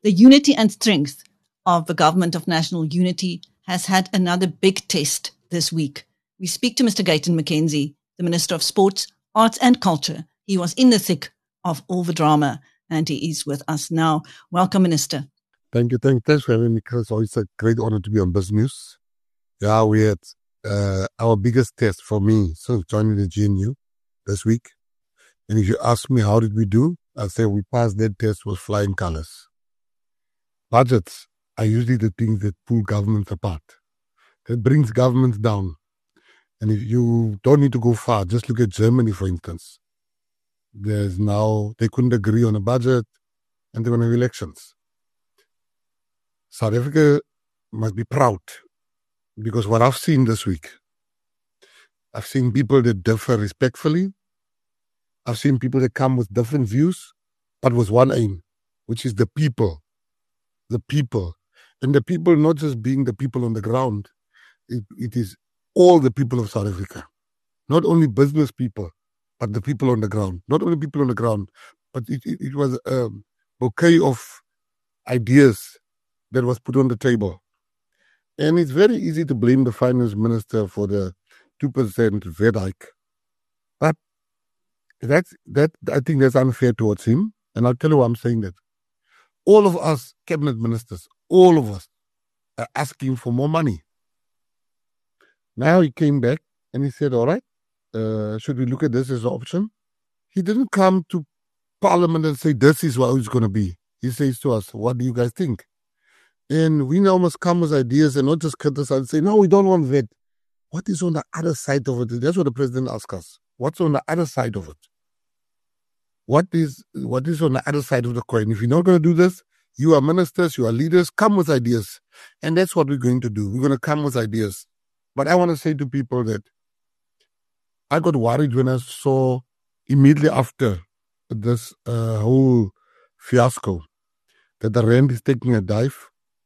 The unity and strength of the Government of National Unity has had another big test this week. We speak to Mr. Gayton McKenzie, the Minister of Sports, Arts and Culture. He was in the thick of all the drama, and he is with us now. Welcome, Minister. Thank you. Thanks for having me, Chris. It's a great honor to be on BizNews. Yeah, we had our biggest test for me since joining the GNU this week. And if you ask me how did we do, I'll say we passed that test with flying colors. Budgets are usually the things that pull governments apart. That brings governments down. And if you don't need to go far, just look at Germany, for instance. They couldn't agree on a budget and they're going to have elections. South Africa must be proud because what I've seen this week, I've seen people that differ respectfully. I've seen people that come with different views, but with one aim, which is the people. The people. And the people not just being the people on the ground, it is all the people of South Africa. Not only business people, but the people on the ground. Not only people on the ground, but it was a bouquet of ideas that was put on the table. And it's very easy to blame the finance minister for the 2% VAT hike. But I think that's unfair towards him. And I'll tell you why I'm saying that. All of us cabinet ministers, all of us are asking for more money. Now he came back and he said, all right, should we look at this as an option? He didn't come to Parliament and say, this is what it's going to be. He says to us, what do you guys think? And we now must come with ideas and not just criticize and say, no, we don't want that. What is on the other side of it? That's what the president asked us. What's on the other side of it? What is on the other side of the coin? If you're not going to do this, you are ministers, you are leaders, come with ideas. And that's what we're going to do. We're going to come with ideas. But I want to say to people that I got worried when I saw immediately after this whole fiasco that the rand is taking a dive.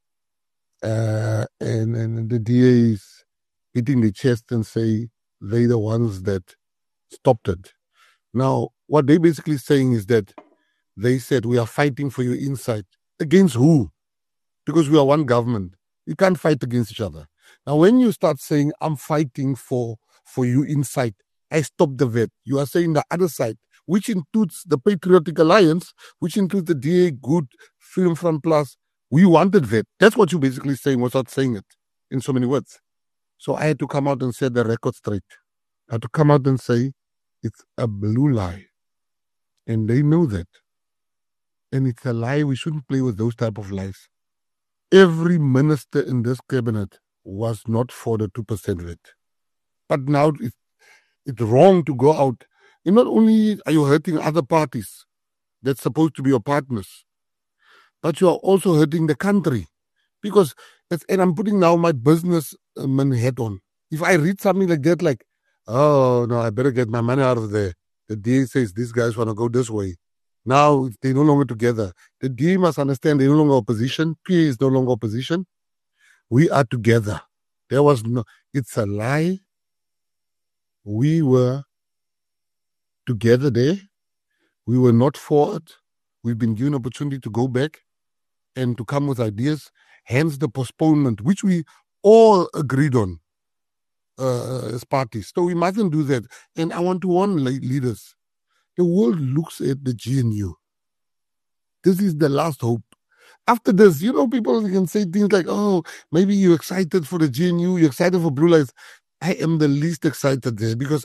And the DA is beating the chest and say they're the ones that stopped it. Now, what they're basically saying is that they said we are fighting for your insight. Against who? Because we are one government. You can't fight against each other. Now, when you start saying I'm fighting for you insight, I stop the VAT. You are saying the other side, which includes the Patriotic Alliance, which includes the DA, Good, Freedom Front Plus. We wanted VAT. That's what you're basically saying without saying it in so many words. So I had to come out and set the record straight. I had to come out and say it's a blue lie. And they know that. And it's a lie. We shouldn't play with those type of lies. Every minister in this cabinet was not for the 2% VAT. But now it's wrong to go out. And not only are you hurting other parties that's supposed to be your partners, but you are also hurting the country. Because, and I'm putting now my businessman hat on. If I read something like that, like, oh, no, I better get my money out of there. The DA says these guys want to go this way. Now they're no longer together. The DA must understand they're no longer opposition. PA is no longer opposition. We are together. It's a lie. We were together there. We were not for it. We've been given opportunity to go back and to come with ideas. Hence the postponement, which we all agreed on as parties. So we mustn't do that. And I want to warn leaders. The world looks at the GNU. This is the last hope. After this, people can say things like, oh, maybe you're excited for the GNU, you're excited for Blue Lights. I am the least excited there because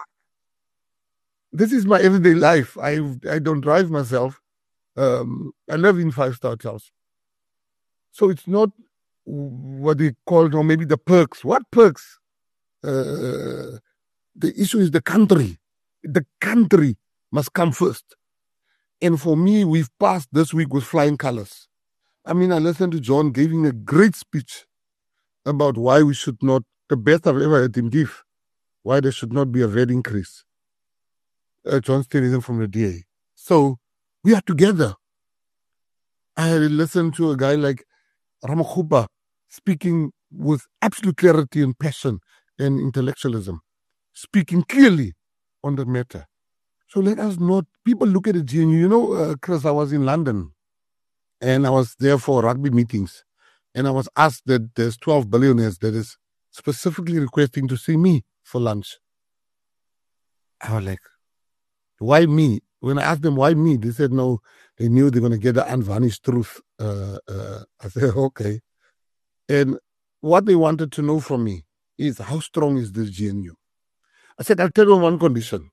this is my everyday life. I don't drive myself. I live in 5-star hotels. So it's not what they call maybe the perks. What perks? The issue is the country. The country must come first. And for me, we've passed this week with flying colors. I mean, I listened to John giving a great speech about why we should not, the best I've ever heard him give, why there should not be a VAT increase. John Steenhuisen from the DA. So we are together. I listened to a guy like Ramokgopa speaking with absolute clarity and passion and intellectualism, speaking clearly on the matter. So let us not, people look at the GNU. Chris, I was in London And I was there for rugby meetings. And I was asked that there's 12 billionaires that is specifically requesting to see me for lunch. I was like, why me? When I asked them why me, they said no, they knew they're going to get the unvarnished truth. I said, okay. And what they wanted to know from me is, how strong is this GNU? I said, I'll tell you on one condition.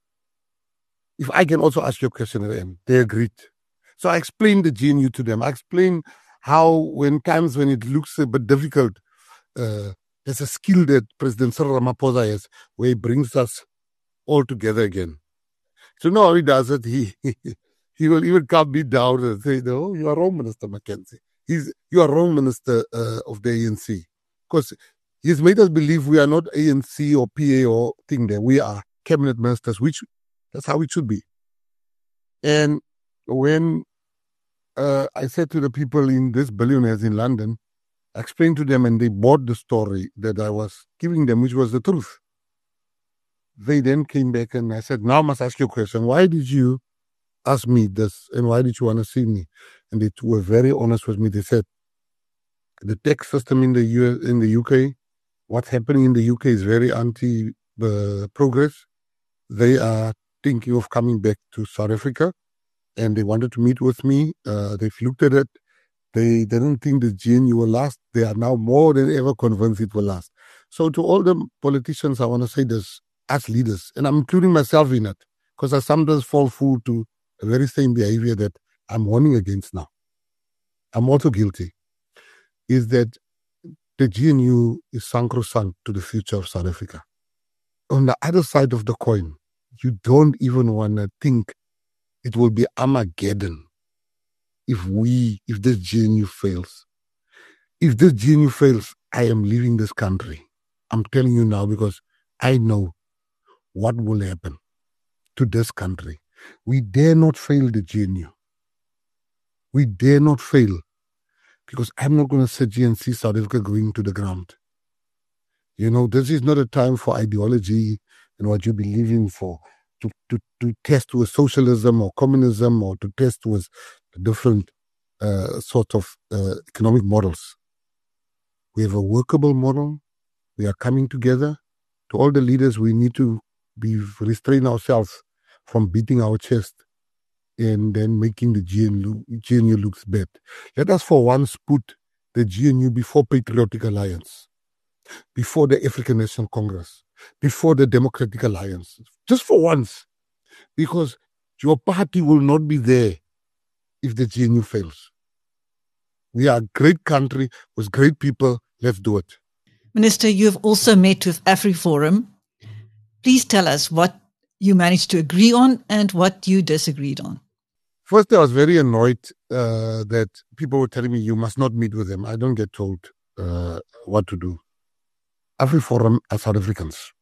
If I can also ask you a question at the end. They agreed. So I explained the GNU to them. I explained how when it looks a bit difficult, there's a skill that President Cyril Ramaphosa has where he brings us all together again. So now how he does it, he will even calm me down and say, no, you are wrong, Minister Mackenzie. You are wrong, Minister of the ANC. Because he's made us believe we are not ANC or PA or thing there. We are cabinet ministers, which that's how it should be. And when I said to the people in this billionaires in London, I explained to them and they bought the story that I was giving them, which was the truth. They then came back and I said, now I must ask you a question. Why did you ask me this and why did you want to see me? And they were very honest with me. They said, the tax system in the UK, what's happening in the UK is very anti-progress. They are thinking of coming back to South Africa and they wanted to meet with me. They've looked at it. They didn't think the GNU will last. They are now more than ever convinced it will last. So to all the politicians, I want to say this, as leaders, and I'm including myself in it, because I sometimes fall fool to the very same behavior that I'm warning against now. I'm also guilty, is that the GNU is sacrosanct to the future of South Africa. On the other side of the coin, you don't even want to think it will be Armageddon if this GNU fails. If this GNU fails, I am leaving this country. I'm telling you now because I know what will happen to this country. We dare not fail the GNU. We dare not fail because I'm not going to sit here and see South Africa going to the ground. You know, this is not a time for ideology and what you believe in for to test with socialism or communism or to test with different sort of economic models. We have a workable model. We are coming together. To all the leaders, we need to restrain ourselves from beating our chest and then making the GNU looks bad. Let us for once put the GNU before Patriotic Alliance, before the African National Congress, before the Democratic Alliance, just for once, because your party will not be there if the GNU fails. We are a great country with great people. Let's do it. Minister, you have also met with AfriForum. Please tell us what you managed to agree on and what you disagreed on. First, I was very annoyed that people were telling me you must not meet with them. I don't get told what to do. AfriForum are South Africans.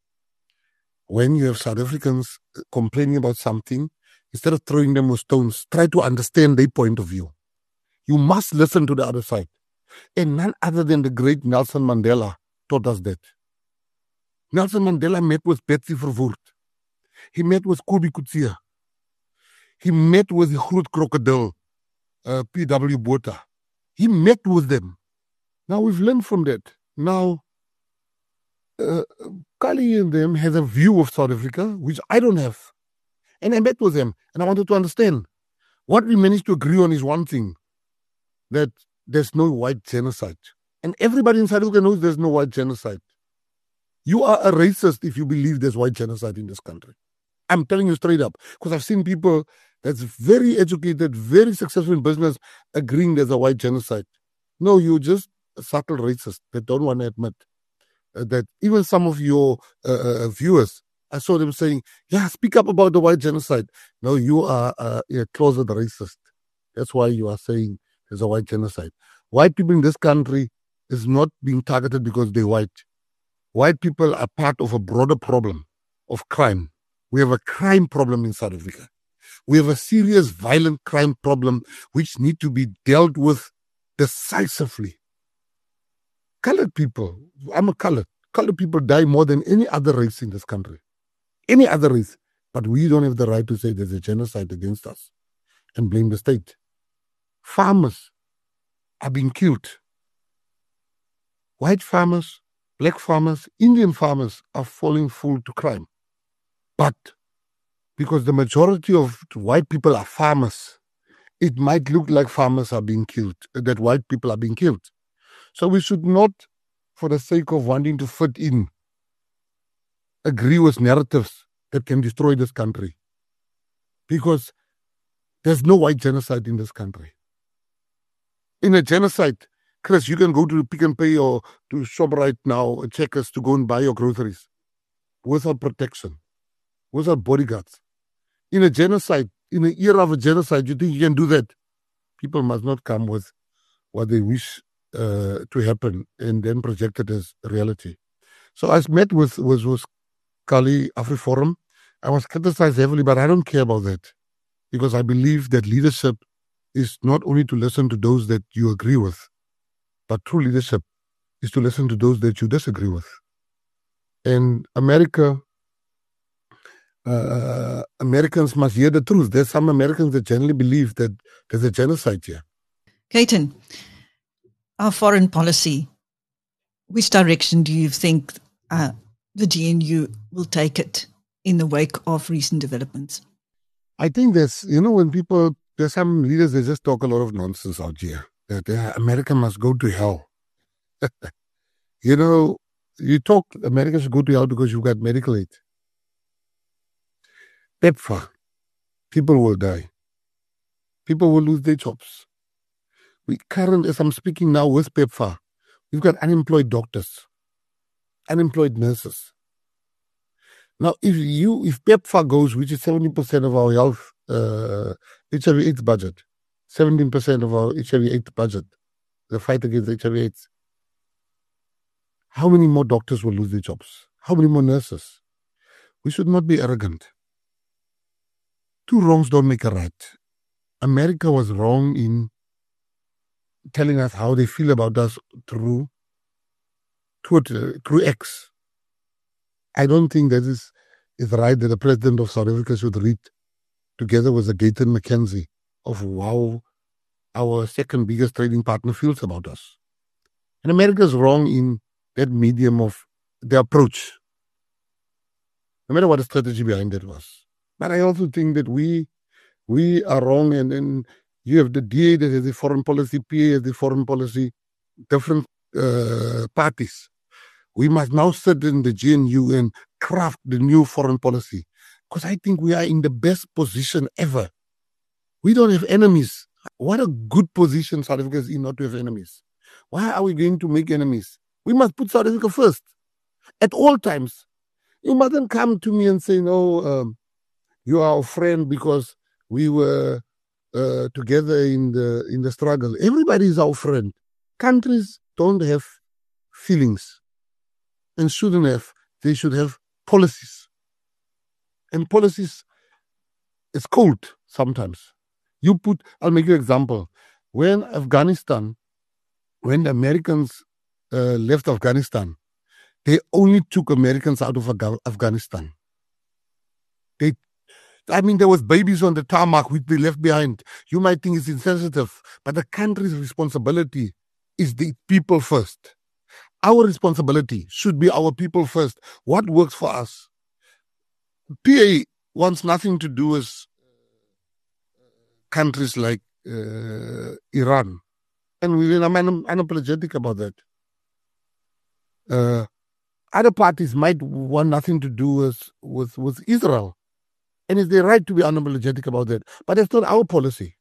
When you have South Africans complaining about something, instead of throwing them with stones, try to understand their point of view. You must listen to the other side. And none other than the great Nelson Mandela taught us that. Nelson Mandela met with Betsy Verwoerd. He met with Kobe Coetzee. He met with the Groot Crocodile, P.W. Botha. He met with them. Now we've learned from that. Now, Kali and them has a view of South Africa, which I don't have. And I met with them, and I wanted to understand. What we managed to agree on is one thing, that there's no white genocide. And everybody in South Africa knows there's no white genocide. You are a racist if you believe there's white genocide in this country. I'm telling you straight up, because I've seen people that's very educated, very successful in business, agreeing there's a white genocide. No, you're just a subtle racist that don't want to admit that. Even some of your viewers, I saw them saying, yeah, speak up about the white genocide. No, you are a closet racist. That's why you are saying there's a white genocide. White people in this country is not being targeted because they're white. White people are part of a broader problem of crime. We have a crime problem in South Africa. We have a serious violent crime problem which need to be dealt with decisively. Colored people, I'm a colored. Colored people die more than any other race in this country. Any other race. But we don't have the right to say there's a genocide against us and blame the state. farmers are being killed. White farmers, black farmers, Indian farmers are falling full to crime. But because the majority of white people are farmers, it might look like farmers are being killed, that white people are being killed. So we should not, for the sake of wanting to fit in, agree with narratives that can destroy this country. Because there's no white genocide in this country. In a genocide, Chris, you can go to Pick n Pay or to ShopRite now, Checkers, to go and buy your groceries without protection, without bodyguards. In a genocide, in an era of a genocide, you think you can do that? People must not come with what they wish to happen and then project it as reality. So I met with Kali AfriForum. I was criticized heavily, but I don't care about that because I believe that leadership is not only to listen to those that you agree with, but true leadership is to listen to those that you disagree with. And Americans must hear the truth. There's some Americans that generally believe that there's a genocide here. Gayton, our foreign policy, which direction do you think the GNU will take it in the wake of recent developments? I think there's some leaders that just talk a lot of nonsense out here. That America must go to hell. You talk America should go to hell because you've got medical aid. PEPFAR, people will die. People will lose their jobs. As I'm speaking now with PEPFAR, we've got unemployed doctors, unemployed nurses. Now, if PEPFAR goes, which is 70% of our health HIV/AIDS budget, 17% of our HIV/AIDS budget, the fight against HIV/AIDS, how many more doctors will lose their jobs? How many more nurses? We should not be arrogant. Two wrongs don't make a right. America was wrong in telling us how they feel about us through Twitter, through X. I don't think that is right that the president of South Africa should read together with the Gayton McKenzie of how our second biggest trading partner feels about us. And America is wrong in that medium of the approach, no matter what the strategy behind it was. But I also think that we are wrong, and then you have the DA that has a foreign policy, PA has a foreign policy, different parties. We must now sit in the GNU and craft the new foreign policy, because I think we are in the best position ever. We don't have enemies. What a good position South Africa is in not to have enemies. Why are we going to make enemies? We must put South Africa first at all times. You mustn't come to me and say, no, you are our friend because we were together in the struggle. Everybody is our friend. Countries don't have feelings and shouldn't have. They should have policies. And policies, it's cold sometimes. I'll make you an example. When the Americans left Afghanistan, they only took Americans out of Afghanistan. There was babies on the tarmac which they left behind. You might think it's insensitive, but the country's responsibility is the people first. Our responsibility should be our people first. What works for us? PA wants nothing to do with countries like Iran. And I'm unapologetic about that. Other parties might want nothing to do with Israel. And it's their right to be unapologetic about that. But that's not our policy.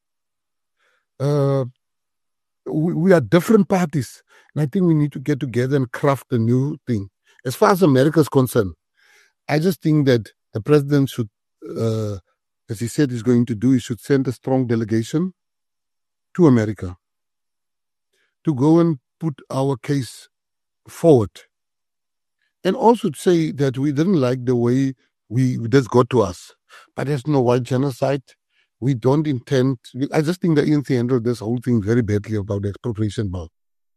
We are different parties. And I think we need to get together and craft a new thing. As far as America is concerned, I just think that the president should, as he said he's going to do, he should send a strong delegation to America to go and put our case forward. And also to say that we didn't like the way this got to us. But there's no white genocide. We don't intend. I just think the ANC handled this whole thing very badly about the expropriation bill.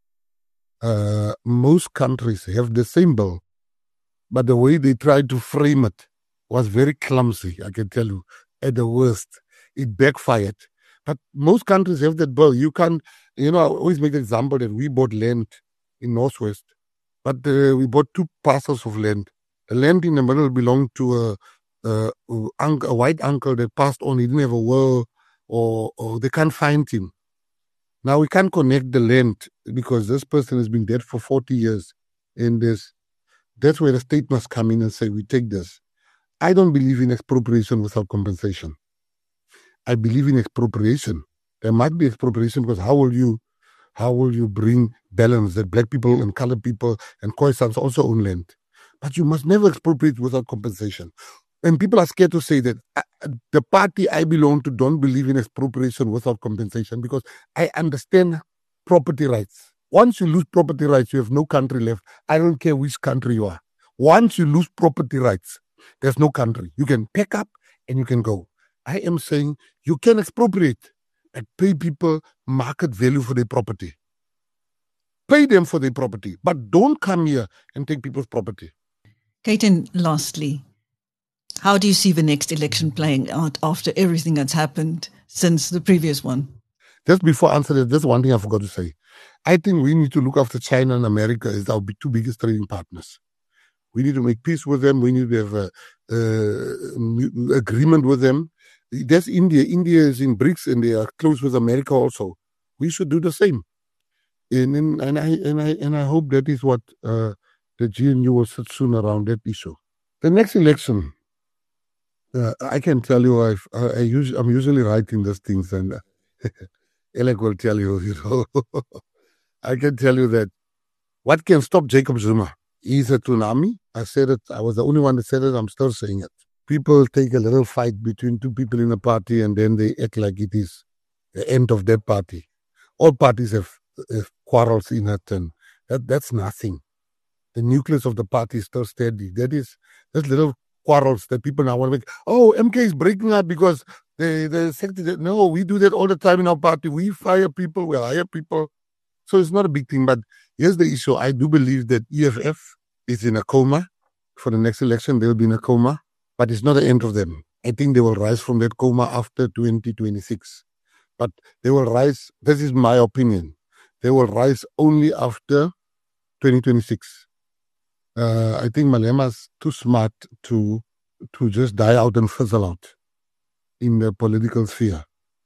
Most countries have the same bill, but the way they tried to frame it was very clumsy, I can tell you, at the worst. It backfired. But most countries have that bill. You can't, I always make the example that we bought land in Northwest, but we bought 2 parcels of land. The land in the middle belonged to a white uncle that passed on. He didn't have a will, or they can't find him. Now we can't connect the land because this person has been dead for 40 years. And that's where the state must come in and say, we take this. I don't believe in expropriation without compensation. I believe in expropriation. There might be expropriation because how will you bring balance that black people and colored people and Khoisans also own land? But you must never expropriate without compensation. And people are scared to say that. The party I belong to don't believe in expropriation without compensation because I understand property rights. Once you lose property rights, you have no country left. I don't care which country you are. Once you lose property rights, there's no country. You can pack up and you can go. I am saying you can expropriate and pay people market value for their property. Pay them for their property, but don't come here and take people's property. Kayton, lastly, how do you see the next election playing out after everything that's happened since the previous one? Just before I answer that, there's one thing I forgot to say. I think we need to look after China and America as our 2 biggest trading partners. We need to make peace with them. We need to have an agreement with them. There's India. India is in BRICS and they are close with America also. We should do the same. And I hope that is what the GNU will sit soon around that issue. The next election, I can tell you, I'm usually writing these things, and Alec will tell you, I can tell you that what can stop Jacob Zuma is a tsunami. I said it. I was the only one that said it. I'm still saying it. People take a little fight between 2 people in a party, and then they act like it is the end of that party. All parties have quarrels in it, and that's nothing. The nucleus of the party is still steady. There's little quarrels that people now want to make. Oh, MK is breaking up because the secretary. No, we do that all the time in our party. We fire people, we hire people. So it's not a big thing. But here's the issue. I do believe that EFF is in a coma. For the next election, they'll be in a coma. But it's not the end of them. I think they will rise from that coma after 2026. But they will rise, this is my opinion, they will rise only after 2026. I think Malema's too smart to just die out and fizzle out in the political sphere.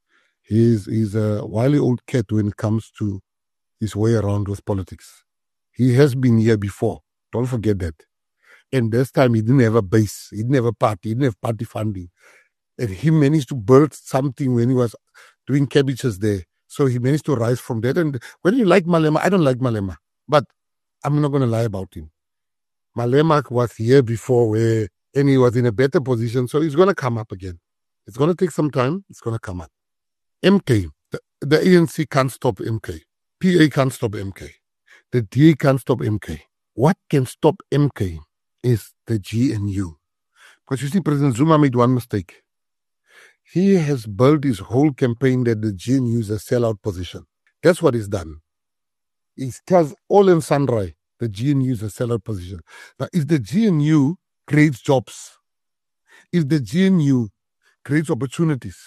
He's a wily old cat when it comes to his way around with politics. He has been here before. Don't forget that. And this time he didn't have a base. He didn't have a party. He didn't have party funding. And he managed to build something when he was doing cabbages there. So he managed to rise from that. And when you like Malema, I don't like Malema. But I'm not going to lie about him. Malema was here before and he was in a better position. So he's going to come up again. It's going to take some time. It's going to come up. MK, the ANC can't stop MK. PA can't stop MK. The DA can't stop MK. What can stop MK is the GNU. Because you see, President Zuma made one mistake. He has built his whole campaign that the GNU is a sellout position. That's what he's done. He tells all in sundry the GNU is a sellout position. Now, if the GNU creates jobs, if the GNU creates opportunities,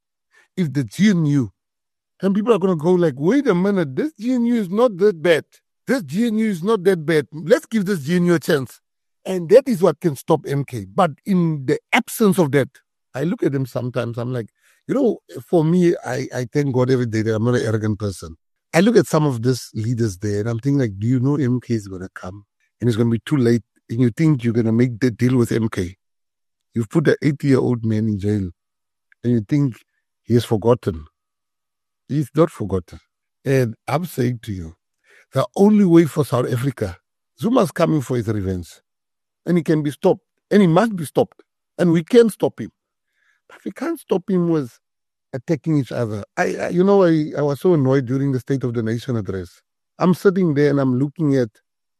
if the GNU, and people are going to go like, wait a minute, this GNU is not that bad. This GNU is not that bad. Let's give this GNU a chance. And that is what can stop MK. But in the absence of that, I look at them sometimes, I'm like, for me, I thank God every day that I'm not an arrogant person. I look at some of these leaders there and I'm thinking like, do you know MK is going to come and it's going to be too late and you think you're going to make the deal with MK? You've put an 80-year-old man in jail and you think he has forgotten. He's not forgotten. And I'm saying to you, the only way for South Africa, Zuma's coming for his revenge and he can be stopped and he must be stopped and we can stop him. But we can't stop him with attacking each other. I was so annoyed during the State of the Nation address. I'm sitting there and I'm looking at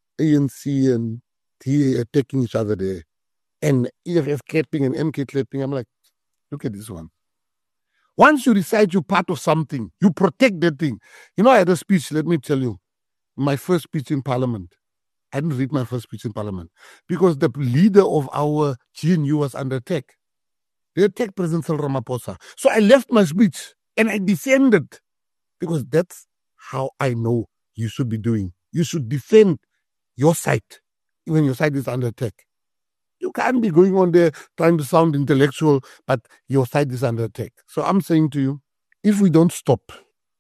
ANC and TA attacking each other there. And EFF clapping and MK clapping. I'm like, look at this one. Once you decide you're part of something, you protect that thing. I had a speech, let me tell you, my first speech in Parliament. I didn't read my first speech in Parliament because the leader of our GNU was under attack. They attacked President Cyril Ramaphosa. So I left my speech And I defended, because that's how I know you should be doing. You should defend your side, even your side is under attack. You can't be going on there trying to sound intellectual, but your side is under attack. So I'm saying to you, if we don't stop,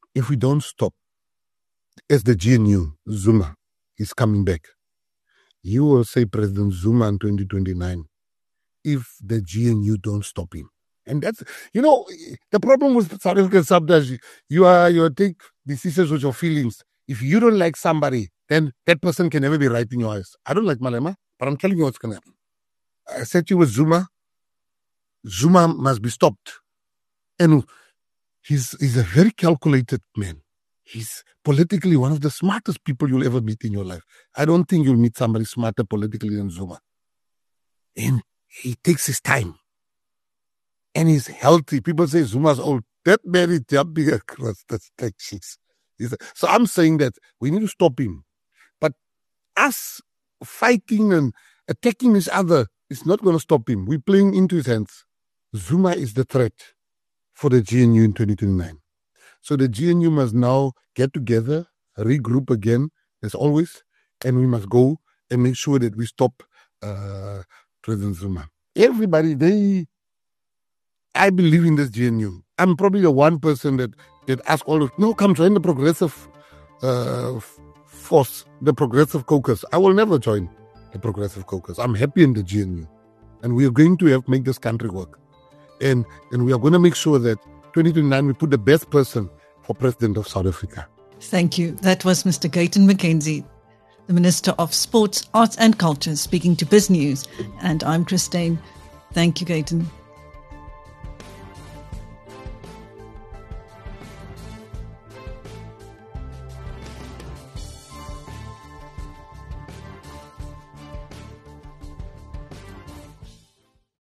as the GNU, Zuma is coming back, you will say President Zuma in 2029, if the GNU don't stop him. And that's, the problem with South African sometimes, you take decisions with your feelings. If you don't like somebody, then that person can never be right in your eyes. I don't like Malema, but I'm telling you what's going to happen. I said to you with Zuma must be stopped. And he's a very calculated man. He's politically one of the smartest people you'll ever meet in your life. I don't think you'll meet somebody smarter politically than Zuma. And he takes his time. And he's healthy. People say Zuma's old. That man is jumping across the stations. So I'm saying that we need to stop him. But us fighting and attacking each other is not going to stop him. We're playing into his hands. Zuma is the threat for the GNU in 2029. So the GNU must now get together, regroup again, as always, and we must go and make sure that we stop President Zuma. Everybody, I believe in this GNU. I'm probably the one person that asks all of, no, come join the progressive force, the progressive caucus. I will never join the progressive caucus. I'm happy in the GNU. And we are going to make this country work. And we are going to make sure that 2029 we put the best person for President of South Africa. Thank you. That was Mr. Gayton McKenzie, the Minister of Sports, Arts and Culture, speaking to BizNews. And I'm Christine. Thank you, Gayton.